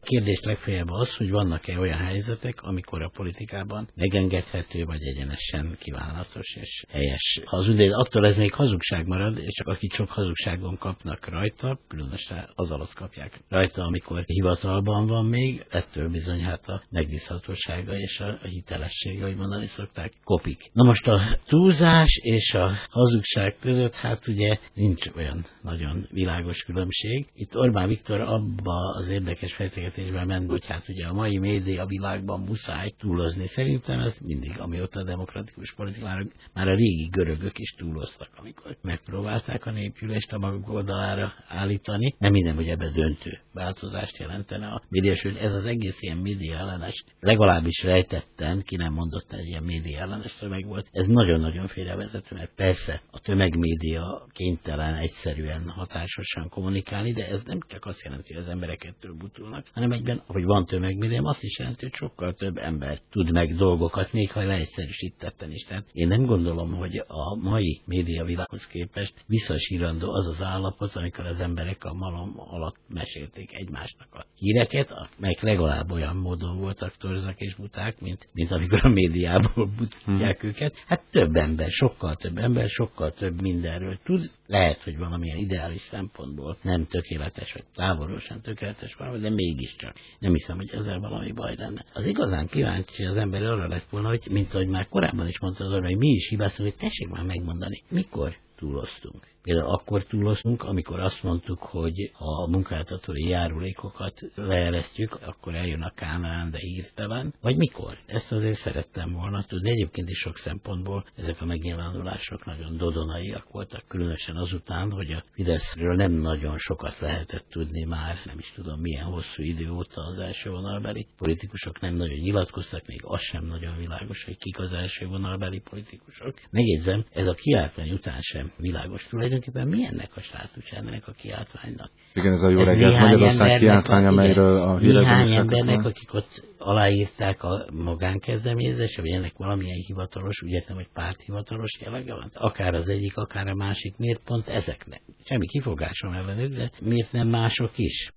Kérdés legfeljebb az, hogy vannak-e olyan helyzetek, amikor a politikában megengedhető vagy egyenesen kívánatos és helyes hazudni. Attól ez még hazugság marad, és akik sok hazugságon kapnak rajta, különösen az alatt kapják rajta, amikor hivatalban van még, ettől bizony hát a megbízhatósága és a hitelessége, hogy mondani szokták, kopik. Na most a túlzás és a hazugság között hát ugye nincs olyan nagyon világos különbség. Itt Orbán Viktor abba az érdekes fejtegetésben ment, hogy hát ugye a mai média világban muszáj túlozni. Szerintem ez mindig, amióta a demokratikus politikára, már a régi görögök is túloztak, amikor megpróbálták a népgyűlést a maguk oldalára állítani. Nem minden, hogy ebbe döntő változást jelentene a média, sőt ez az egész ilyen média ellenes, legalábbis rejtetten, ki nem mondott, egy ilyen média ellenes tömeg volt. Ez nagyon-nagyon félrevezető, mert persze a tömegmédia kénytelen egyszerűen hatásosan kommunikálni, de ez nem csak azt jelenti, hogy az emberek ettől butulnak, hanem egyben, hogy van tömegmédia, azt is jelenti, hogy sokkal több ember tud meg dolgokat, még ha leegyszerűsítetten is. Tehát én nem gondolom, hogy a mai média világhoz képest visszasírandó az az állapot, amikor az emberek a malom alatt mesélték egymásnak a híreket, melyek legalább olyan módon voltak torzak és buták, mint amikor a médiából butítják őket. Hát több ember, sokkal több mindenről tud. Lehet, hogy valamilyen ideális szempontból nem tökéletes, vagy távolról tökéletes valami, de mégiscsak. Nem hiszem, hogy ezzel valami baj lenne. Az igazán kíváncsi az ember arra lett volna, hogy mint ahogy már korábban is mondtad arra, hogy mi is hibáztunk, hogy tessék már megmondani, mikor túloztunk. Például akkor túloztunk, amikor azt mondtuk, hogy ha a munkáltatói járulékokat leeresztjük, akkor eljön a Kánaán, de hirtelen. Vagy mikor? Ezt azért szerettem volna tudni. Egyébként is sok szempontból ezek a megnyilvánulások nagyon dodonaiak voltak, különösen azután, hogy a Fideszről nem nagyon sokat lehetett tudni már, nem is tudom milyen hosszú idő óta az első vonalbeli politikusok nem nagyon nyilatkoztak, még az sem nagyon világos, hogy kik az első vonalbeli politikusok. Megjegyzem, ez a kiáltvány után sem világos. Tulajdonképpen mi ennek a státus, ennek a kiáltványnak? Igen, ez a jó reggelt Magyarország kiáltvány, amelyről a hírekben néhány embernek, akik ott aláírták a magánkezdeményezésre, vagy ennek valamilyen hivatalos, úgy értem, hogy párthivatalos jellege van. Akár az egyik, akár a másik. Miért pont ezeknek? Semmi kifogásom ellenük, de miért nem mások is?